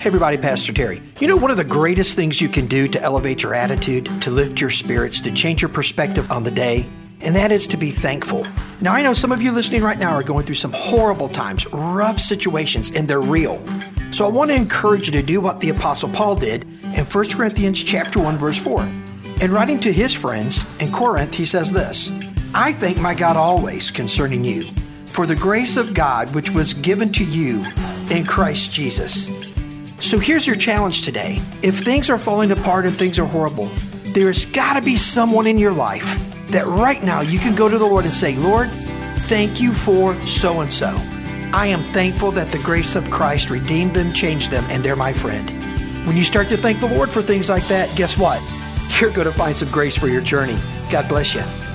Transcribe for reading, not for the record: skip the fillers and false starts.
Hey everybody, Pastor Terry. You know, one of the greatest things you can do to elevate your attitude, to lift your spirits, to change your perspective on the day, and that is to be thankful. Now, I know some of you listening right now are going through some horrible times, rough situations, and they're real. So I want to encourage you to do what the Apostle Paul did in 1 Corinthians chapter 1, verse 4. In writing to his friends in Corinth, he says this, "I thank my God always concerning you, for the grace of God which was given to you in Christ Jesus." So here's your challenge today. If things are falling apart and things are horrible, there's got to be someone in your life that right now you can go to the Lord and say, "Lord, thank you for so-and-so. I am thankful that the grace of Christ redeemed them, changed them, and they're my friend." When you start to thank the Lord for things like that, guess what? You're going to find some grace for your journey. God bless you.